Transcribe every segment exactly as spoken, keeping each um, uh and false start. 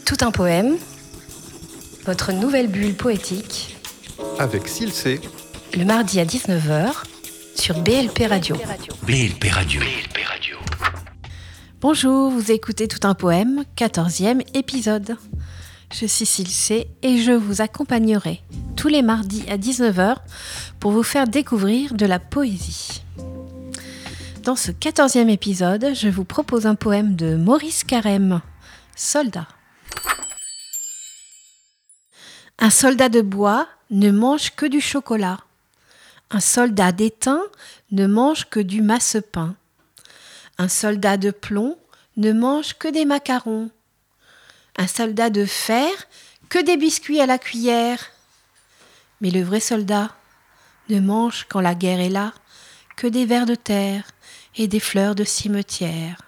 Tout un poème, votre nouvelle bulle poétique, avec Silcé, le mardi à dix-neuf heures sur B L P Radio. B L P Radio. B L P Radio. Bonjour, vous écoutez Tout un poème, quatorzième épisode. Je suis Silcé et je vous accompagnerai tous les mardis à dix-neuf heures pour vous faire découvrir de la poésie. Dans ce quatorzième épisode, je vous propose un poème de Maurice Carême, Soldat. Un soldat de bois ne mange que du chocolat. Un soldat d'étain ne mange que du masse-pain. Un soldat de plomb ne mange que des macarons. Un soldat de fer, que des biscuits à la cuillère. Mais le vrai soldat ne mange, quand la guerre est là, que des vers de terre et des fleurs de cimetière.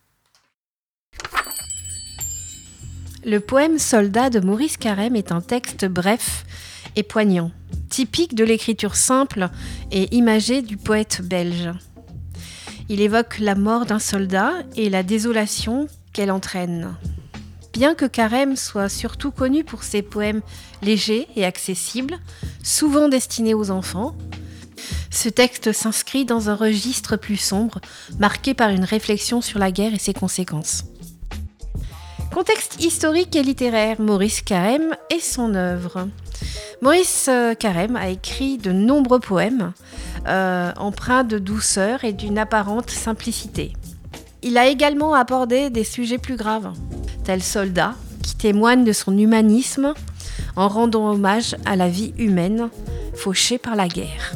Le poème Soldat de Maurice Carême est un texte bref et poignant, typique de l'écriture simple et imagée du poète belge. Il évoque la mort d'un soldat et la désolation qu'elle entraîne. Bien que Carême soit surtout connu pour ses poèmes légers et accessibles, souvent destinés aux enfants, ce texte s'inscrit dans un registre plus sombre, marqué par une réflexion sur la guerre et ses conséquences. Contexte historique et littéraire, Maurice Carême et son œuvre. Maurice Carême a écrit de nombreux poèmes, euh, empreints de douceur et d'une apparente simplicité. Il a également abordé des sujets plus graves, tels Soldat, qui témoignent de son humanisme en rendant hommage à la vie humaine fauchée par la guerre.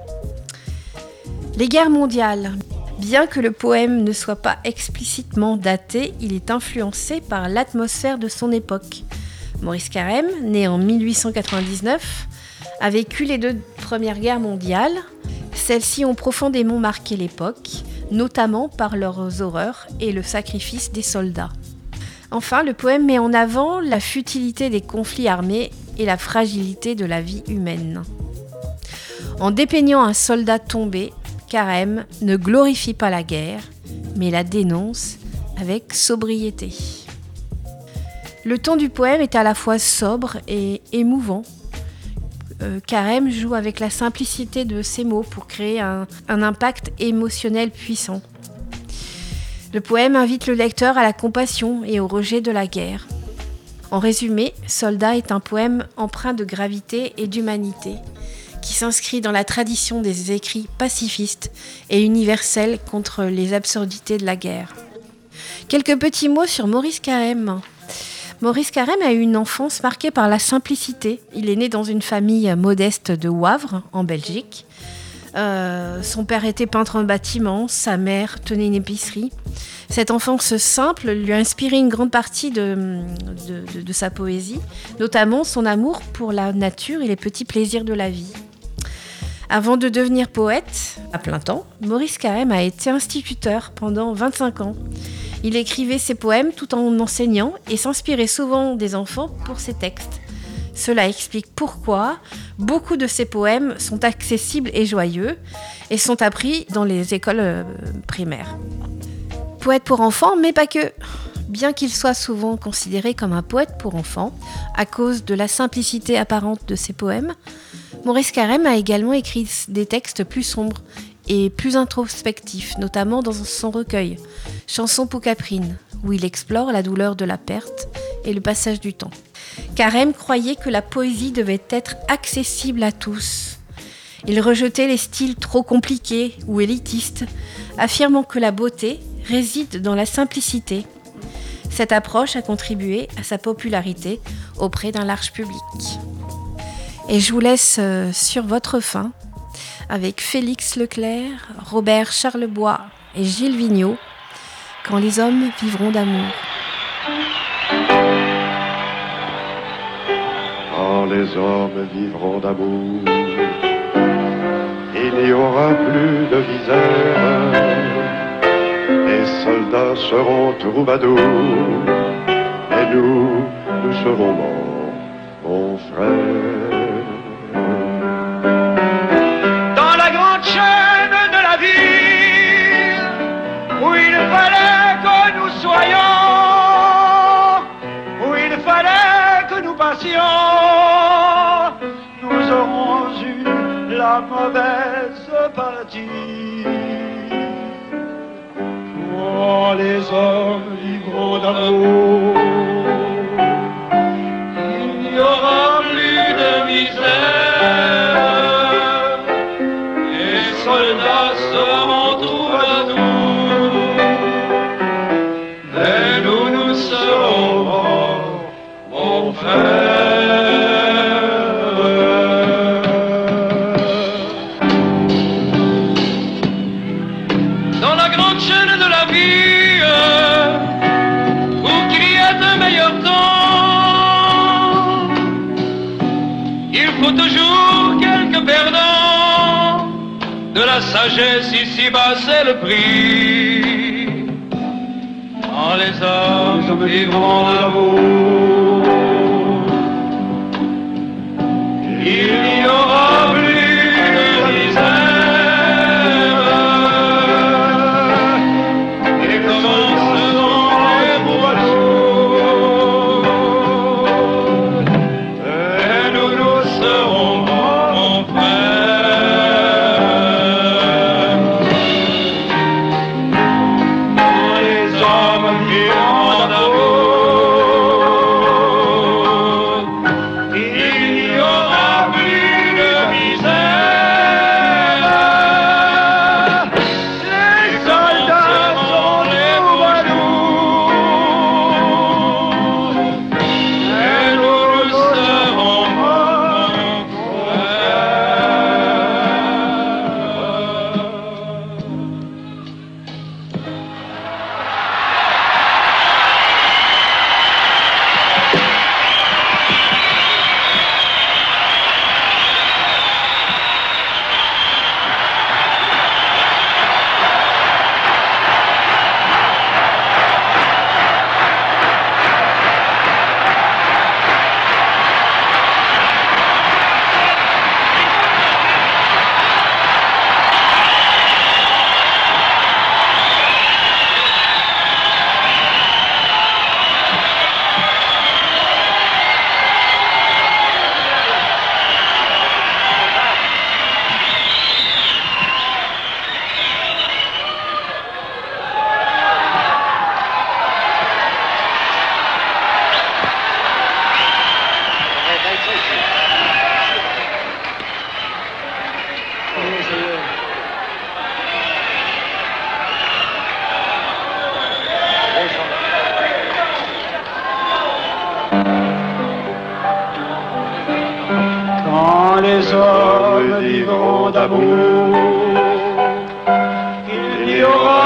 Les guerres mondiales. Bien que le poème ne soit pas explicitement daté, il est influencé par l'atmosphère de son époque. Maurice Carême, né en mille huit cent quatre-vingt-dix-neuf, a vécu les deux premières guerres mondiales. Celles-ci ont profondément marqué l'époque, notamment par leurs horreurs et le sacrifice des soldats. Enfin, le poème met en avant la futilité des conflits armés et la fragilité de la vie humaine. En dépeignant un soldat tombé, Carême ne glorifie pas la guerre, mais la dénonce avec sobriété. Le ton du poème est à la fois sobre et émouvant. Euh, Carême joue avec la simplicité de ses mots pour créer un, un impact émotionnel puissant. Le poème invite le lecteur à la compassion et au rejet de la guerre. En résumé, Soldat est un poème empreint de gravité et d'humanité, qui s'inscrit dans la tradition des écrits pacifistes et universels contre les absurdités de la guerre. Quelques petits mots sur Maurice Carême. Maurice Carême a eu une enfance marquée par la simplicité. Il est né dans une famille modeste de Wavre, en Belgique. Euh, son père était peintre en bâtiment, sa mère tenait une épicerie. Cette enfance simple lui a inspiré une grande partie de, de, de, de sa poésie, notamment son amour pour la nature et les petits plaisirs de la vie. Avant de devenir poète, à plein temps, Maurice Carême a été instituteur pendant vingt-cinq ans. Il écrivait ses poèmes tout en enseignant et s'inspirait souvent des enfants pour ses textes. Cela explique pourquoi beaucoup de ses poèmes sont accessibles et joyeux et sont appris dans les écoles primaires. Poète pour enfants, mais pas que. Bien qu'il soit souvent considéré comme un poète pour enfants, à cause de la simplicité apparente de ses poèmes, Maurice Carême a également écrit des textes plus sombres et plus introspectifs, notamment dans son recueil « Chanson pour Caprine », où il explore la douleur de la perte et le passage du temps. Carême croyait que la poésie devait être accessible à tous. Il rejetait les styles trop compliqués ou élitistes, affirmant que la beauté réside dans la simplicité. Cette approche a contribué à sa popularité auprès d'un large public. Et je vous laisse euh, sur votre faim avec Félix Leclerc, Robert Charlebois et Gilles Vigneault, Quand les hommes vivront d'amour. Quand les hommes vivront d'amour, il n'y aura plus de misère. Les soldats seront troubadours, et nous, nous serons morts, mon frère. Dans la grande chaîne de la vie, où il fallait que nous soyons, où il patients, nous aurons eu la mauvaise partie. Quand les hommes vivront d'amour, il n'y aura plus de misère. Les soldats seront troubadours, mais nous, nous serons morts, mon frère. Dans la grande chaîne de la vie, pour qu'il y ait un meilleur temps, il faut toujours quelques perdants. De la sagesse ici-bas, c'est le prix. Quand les hommes vivront d'amour, il n'y aura plus de misère. Et commenceront les beaux jours. Et nous, nous serons mon frère. Quand les hommes vivront d'amour, il n'y aura plus de misère. Les soldats seront les troubadours, et nous, nous serons mon Quand les hommes vivront d'amour, il n'y aura